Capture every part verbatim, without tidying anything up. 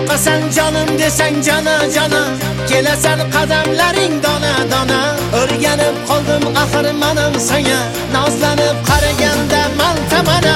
Yoqasan jonim desang jana jana, kelasan qadamlaring dona dona. O'rganib qoldim axir menam senga, nozlanib qaraganda mal tamana.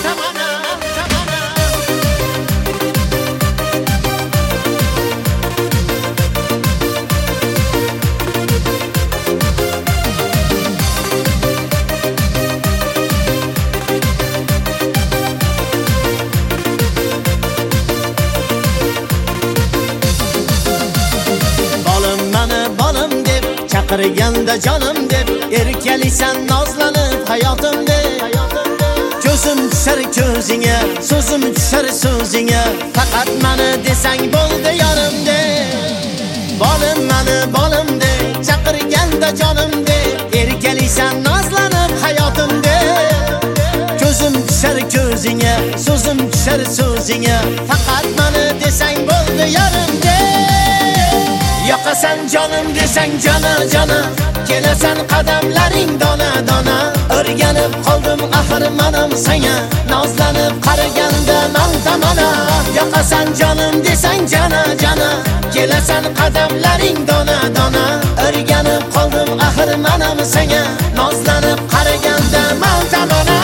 Chaqirganda jonim deb, erkalisan nozlanib hayotim deb. Ko'zim tushar ko'zingga, so'zim tushar so'zingga, faqat meni desang bo'ldi yorim deb. Bolim meni bolim deb, chaqirganda jonim deb, erkalisan nozlanib hayotim deb. Ko'zim tushar ko'zingga, so'zim tushar so'zingga, faqat meni desang bo'ldi yorim deb. Yoqasan jonim desang jana jana, kelasan qadamlaring dona dona. O'rganib qoldim axir menam senga, nozlanib qaraganda mal tamana. Yoqasan jonim desang jana jana, kelasan qadamlaring dona dona. O'rganib qoldim axir menam senga, nozlanib qaraganda mal tamana.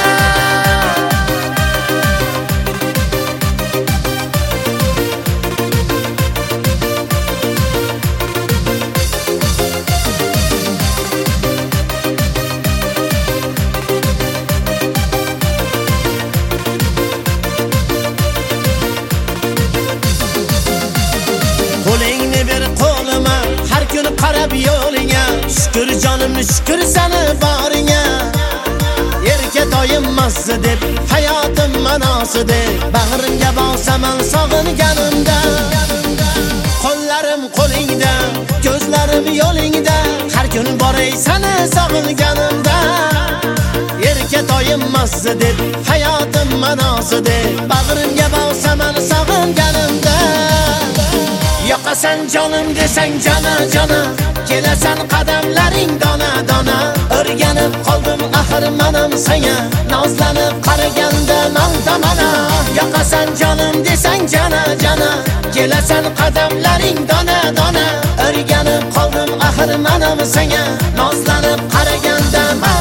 Qo'lingni ber qo'lima, har kun qarab yo'linga. Shukr jonim, shukr seni boringa. Erkatoyim mazza deb, hayotim ma'nosi deb, bag'rimga bosaman sog'inganimda. Qo'llarim qo'lingda, ko'zlarim yo'lingda, har kun boray seni sog'inganimda. Erkatoyim mazza deb, hayotim ma'nosi deb, bag'rimga bosaman sog'inganimda. Yoqasan jonim desang jana jana, kelasan qadamlaring dona dona. O'rganib qoldim axir menam senga, nozlanib qaraganda mal tamana. Yoqasan jonim desang jana jana, kelasan qadamlaring dona dona. O'rganib qoldim axir menam senga, nozlanib qaraganda mal